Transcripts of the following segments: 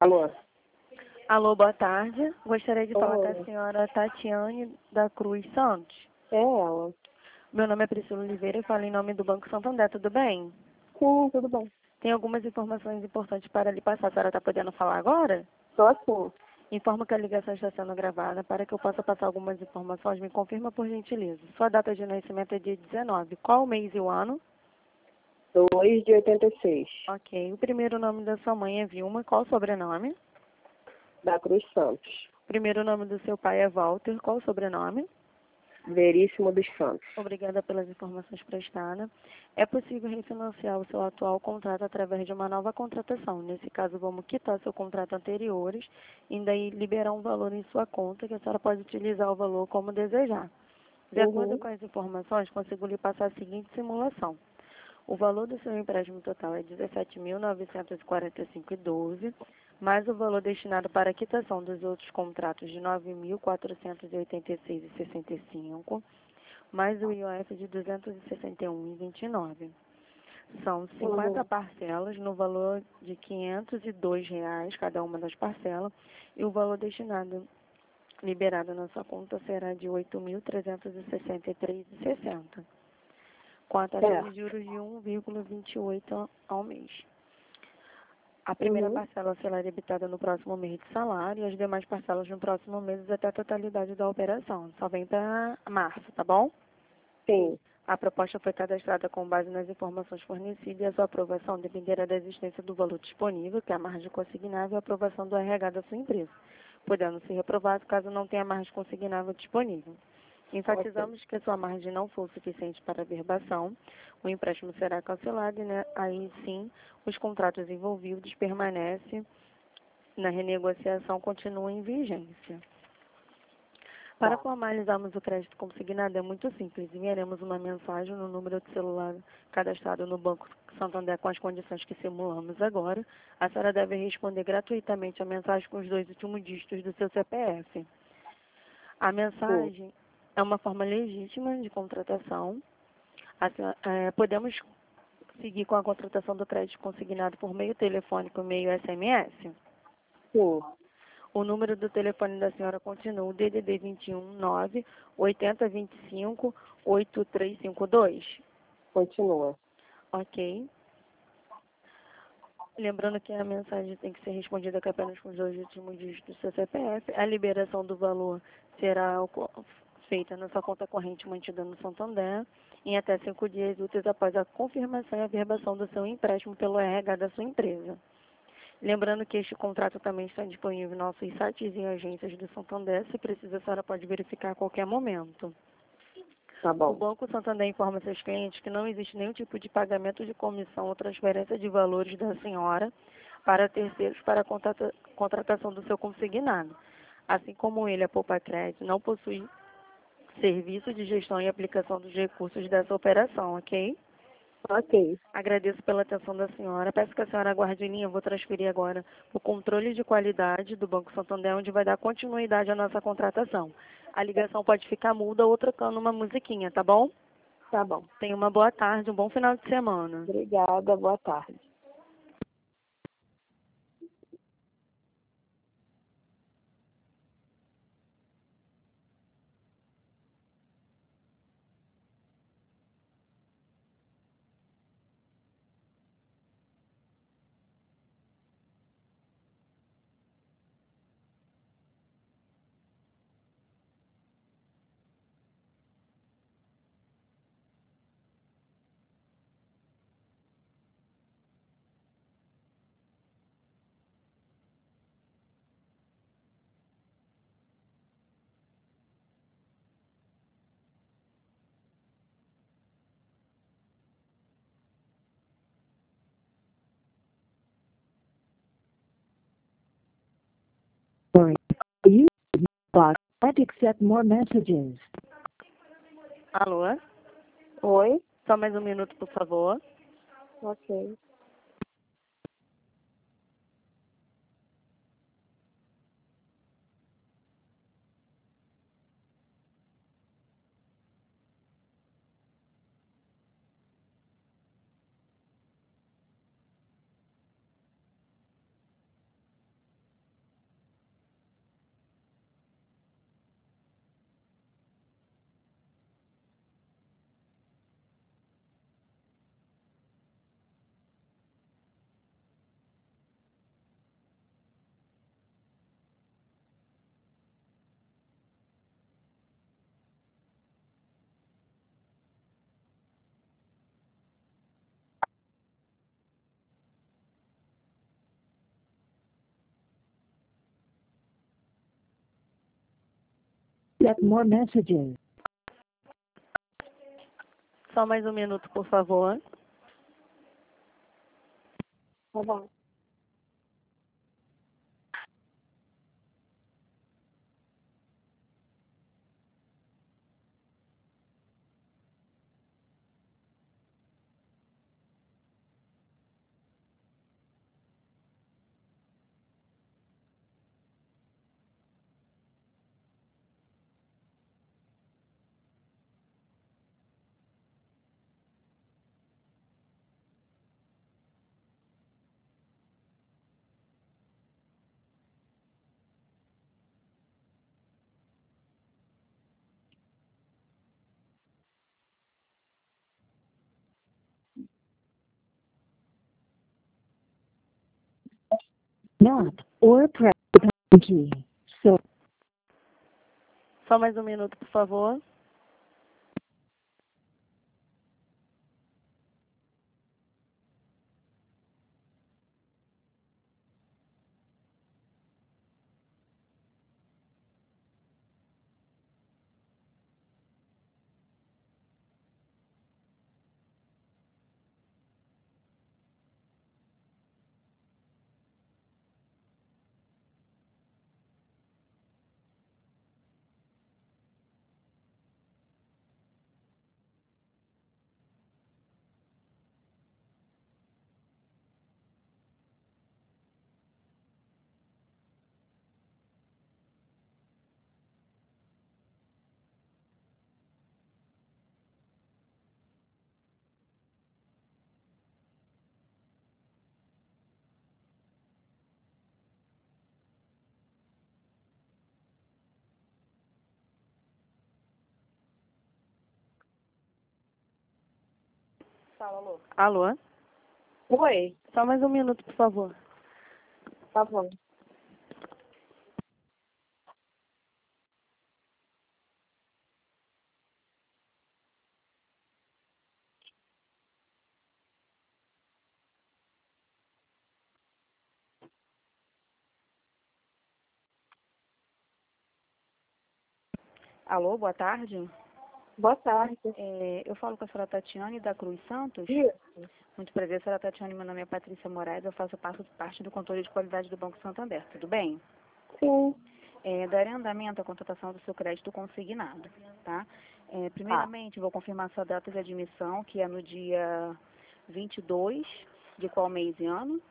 Alô? Alô, boa tarde. Gostaria de falar com a Oi. senhora Tatiane da Cruz Santos. É ela. Meu nome é Priscila Oliveira e falo em nome do Banco Santander, tudo bem? Sim, tudo bem. Tem algumas informações importantes para lhe passar. A senhora está podendo falar agora? Tô assim. Informo que a ligação está sendo gravada. Para que eu possa passar algumas informações, me confirma por gentileza. Sua data de nascimento é dia 19. Qual o mês e o ano? 2 de 86. Ok. O primeiro nome da sua mãe é Vilma. Qual o sobrenome? Da Cruz Santos. O primeiro nome do seu pai é Walter. Qual o sobrenome? Veríssimo dos Santos. Obrigada pelas informações prestadas. É possível refinanciar o seu atual contrato através de uma nova contratação. Nesse caso, vamos quitar seu contrato anteriores e daí liberar um valor em sua conta, que a senhora pode utilizar o valor como desejar. De acordo com as informações, consigo lhe passar a seguinte simulação. O valor do seu empréstimo total é R$ 17.945,12, mais o valor destinado para a quitação dos outros contratos de R$ 9.486,65, mais o IOF de R$ 261,29. São 50 parcelas no valor de R$ 502 cada uma das parcelas, e o valor destinado, liberado na sua conta, será de R$ 8.363,60, com a taxa de juros de 1,28 ao mês. A primeira parcela será debitada no próximo mês de salário e as demais parcelas no próximo mês até a totalidade da operação. Só vem para março, tá bom? Sim. A proposta foi cadastrada com base nas informações fornecidas e a sua aprovação dependerá da existência do valor disponível, que é a margem consignável, e a aprovação do RH da sua empresa, podendo ser reprovado caso não tenha margem consignável disponível. Enfatizamos que a sua margem não for suficiente para a verbação, o empréstimo será cancelado e, aí sim, os contratos envolvidos permanecem na renegociação, continuam em vigência. Para formalizarmos o crédito consignado é muito simples. Enviaremos uma mensagem no número de celular cadastrado no Banco Santander com as condições que simulamos agora. A senhora deve responder gratuitamente a mensagem com os 2 últimos dígitos do seu CPF. A mensagem é uma forma legítima de contratação. Podemos seguir com a contratação do crédito consignado por meio telefônico, meio SMS? Sim. O número do telefone da senhora continua o DDD 21 9 8025 8352. Continua. Ok. Lembrando que a mensagem tem que ser respondida apenas com os 2 últimos dígitos do seu CPF. A liberação do valor será feita na sua conta corrente mantida no Santander em até 5 dias úteis após a confirmação e a verbação do seu empréstimo pelo RH da sua empresa. Lembrando que este contrato também está disponível em nossos sites e agências do Santander. Se precisa, a senhora pode verificar a qualquer momento. Tá bom. O Banco Santander informa seus clientes que não existe nenhum tipo de pagamento de comissão ou transferência de valores da senhora para terceiros para a contratação do seu consignado. Assim como ele, a Poupa Crédito, não possui serviço de gestão e aplicação dos recursos dessa operação, ok? Ok. Agradeço pela atenção da senhora. Peço que a senhora aguarde em linha. Eu vou transferir agora o controle de qualidade do Banco Santander, onde vai dar continuidade à nossa contratação. A ligação pode ficar muda ou trocando uma musiquinha, tá bom? Tá bom. Tenha uma boa tarde, um bom final de semana. Obrigada. Boa tarde. You box accept more messages. Alô? Oi? Só mais um minuto, por favor. Ok. accept more messages. Só mais um minuto, por favor. Tá bom. Not, or press the pound key. So, Só mais um minuto, por favor. Fala, alô. Alô? Oi. Só mais um minuto, por favor. Tá bom. Alô, boa tarde. Boa tarde. Eu falo com a senhora Tatiane da Cruz Santos. Isso. Muito prazer, senhora Tatiane. Meu nome é Patrícia Moraes. Eu faço parte do controle de qualidade do Banco Santander. Tudo bem? Sim. Darei andamento à contratação do seu crédito consignado, tá? Primeiramente, vou confirmar sua data de admissão, que é no dia 22 de qual mês e ano?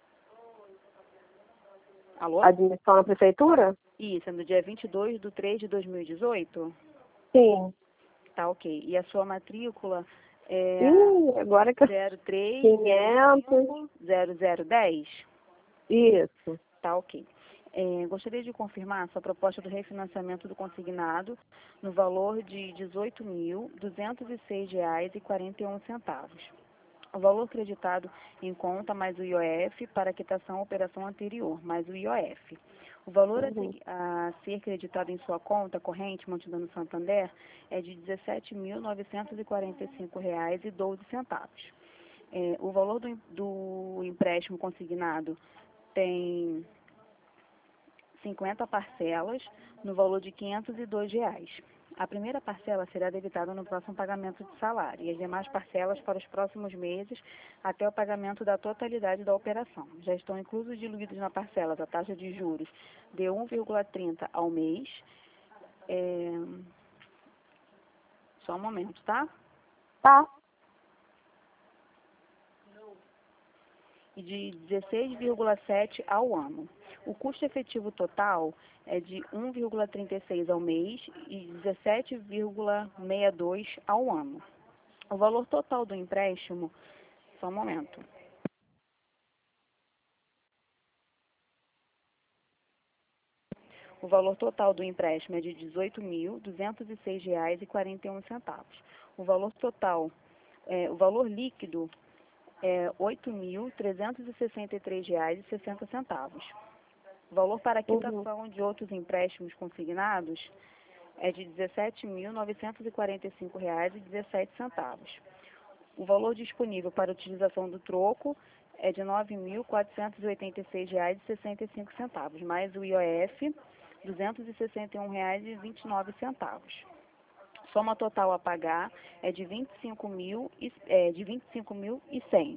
Alô? Admissão na prefeitura? Isso, é no dia 22/3/2018? Sim. Tá, ok. E a sua matrícula é Ih, agora que 500. 030010? Isso. Tá, ok. Gostaria de confirmar a sua proposta do refinanciamento do consignado no valor de R$ 18.206,41. O valor creditado em conta mais o IOF para a quitação à operação anterior, mais o IOF. O valor a ser creditado em sua conta corrente, mantida no Santander, é de R$ 17.945,12. O valor do empréstimo consignado tem 50 parcelas no valor de R$ 502. A primeira parcela será debitada no próximo pagamento de salário e as demais parcelas para os próximos meses até o pagamento da totalidade da operação. Já estão inclusos e diluídos na parcela a taxa de juros de 1,30 ao mês. Só um momento, tá? Tá. E de 16,7 ao ano. O custo efetivo total é de 1,36 ao mês e 17,62 ao ano. O valor total do empréstimo, só um momento. O valor total do empréstimo é de R$ 18.206,41. O valor total, o valor líquido é R$ 8.363,60. O valor para a quitação de outros empréstimos consignados é de R$ 17.945,17. O valor disponível para utilização do troco é de R$ 9.486,65, mais o IOF, R$ 261,29. Soma total a pagar é de 25.100.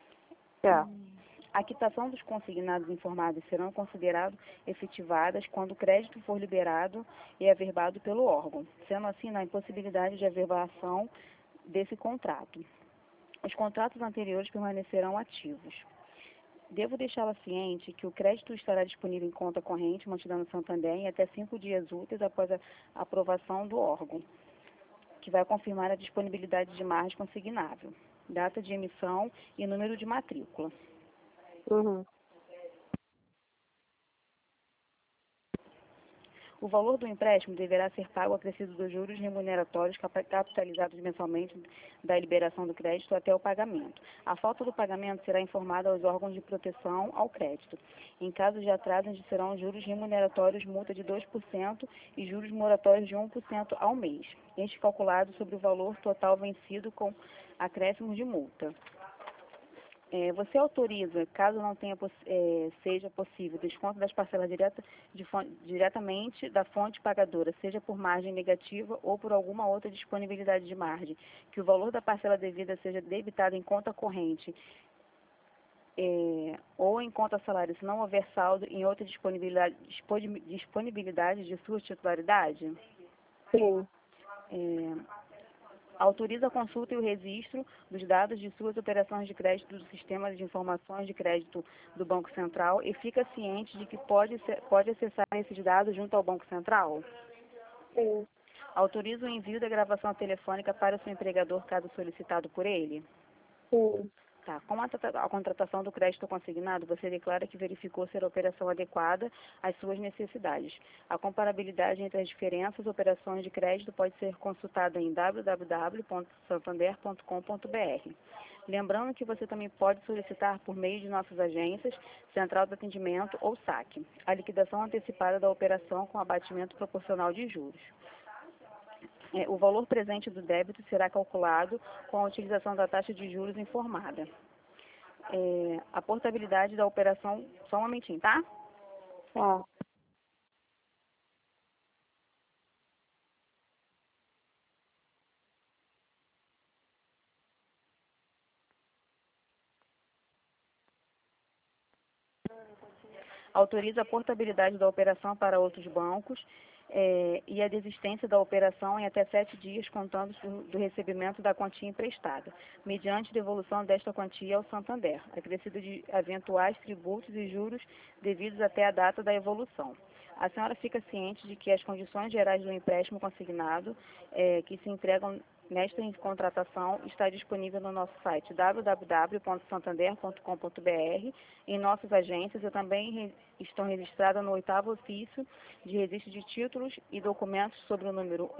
A quitação dos consignados informados serão consideradas efetivadas quando o crédito for liberado e averbado pelo órgão, sendo assim na impossibilidade de averbação desse contrato. Os contratos anteriores permanecerão ativos. Devo deixá-la ciente que o crédito estará disponível em conta corrente mantida no Santander em até 5 dias úteis após a aprovação do órgão, que vai confirmar a disponibilidade de margem consignável, data de emissão e número de matrícula. O valor do empréstimo deverá ser pago acrescido dos juros remuneratórios capitalizados mensalmente da liberação do crédito até o pagamento. A falta do pagamento será informada aos órgãos de proteção ao crédito. Em caso de atraso, serão juros remuneratórios multa de 2% e juros moratórios de 1% ao mês. Este calculado sobre o valor total vencido com acréscimos de multa. Você autoriza, caso não seja possível, desconto das parcelas diretamente da fonte pagadora, seja por margem negativa ou por alguma outra disponibilidade de margem, que o valor da parcela devida seja debitado em conta corrente ou em conta salário, se não houver saldo em outra disponibilidade de sua titularidade? Sim. Autoriza a consulta e o registro dos dados de suas operações de crédito do Sistema de Informações de Crédito do Banco Central e fica ciente de que pode acessar esses dados junto ao Banco Central? Sim. Autoriza o envio da gravação telefônica para o seu empregador, caso solicitado por ele? Sim. Tá. Com a contratação do crédito consignado, você declara que verificou ser a operação adequada às suas necessidades. A comparabilidade entre as diferentes operações de crédito pode ser consultada em www.santander.com.br. Lembrando que você também pode solicitar por meio de nossas agências, Central de Atendimento ou SAC, a liquidação antecipada da operação com abatimento proporcional de juros. O valor presente do débito será calculado com a utilização da taxa de juros informada. A portabilidade da operação... Só um momentinho, tá? Tá. Autoriza a portabilidade da operação para outros bancos e a desistência da operação em até 7 dias, contando do recebimento da quantia emprestada, mediante devolução desta quantia ao Santander, acrescido de eventuais tributos e juros devidos até a data da evolução. A senhora fica ciente de que as condições gerais do empréstimo consignado que se entregam nesta contratação está disponível no nosso site www.santander.com.br, em nossas agências e também estão registradas no 8º ofício de registro de títulos e documentos sobre o número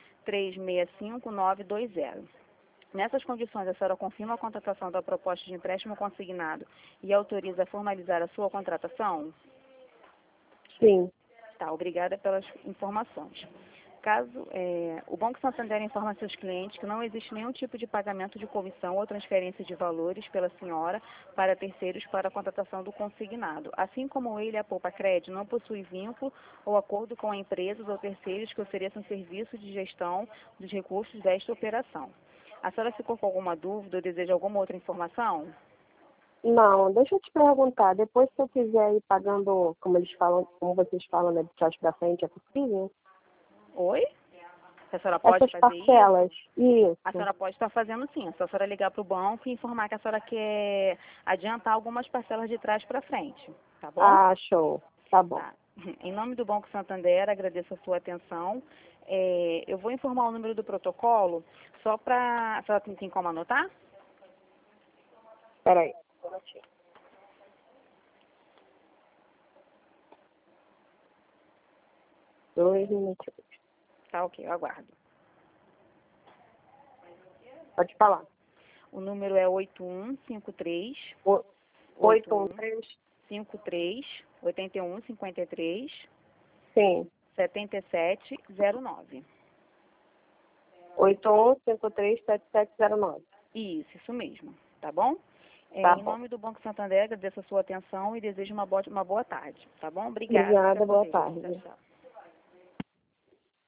1365920. Nessas condições, a senhora confirma a contratação da proposta de empréstimo consignado e autoriza a formalizar a sua contratação? Sim. Tá, obrigada pelas informações. Caso o Banco Santander informa a seus clientes que não existe nenhum tipo de pagamento de comissão ou transferência de valores pela senhora para terceiros para a contratação do consignado. Assim como ele, a Poupa Crédito, não possui vínculo ou acordo com empresas ou terceiros que ofereçam serviço de gestão dos recursos desta operação. A senhora ficou com alguma dúvida ou deseja alguma outra informação? Não, deixa eu te perguntar, depois que eu quiser ir pagando, como vocês falam, né, de trás para frente, é possível? Oi? A senhora pode Essas fazer parcelas, isso? A senhora pode estar fazendo sim. É só a senhora ligar para o banco e informar que a senhora quer adiantar algumas parcelas de trás para frente. Tá bom? Ah, show. Tá bom. Tá. Em nome do Banco Santander, agradeço a sua atenção. Eu vou informar o número do protocolo só para... A senhora tem como anotar? Espera aí. 2 minutos. Tá, ok, eu aguardo. Pode falar. O número é 8153 813? 8153 Sim. 7709. 81537709. Isso mesmo, tá bom? Tá Em bom. nome do Banco Santander, agradeço a sua atenção e desejo uma boa tarde, tá bom? Obrigada. Obrigada, boa Tchau, tarde. tchau.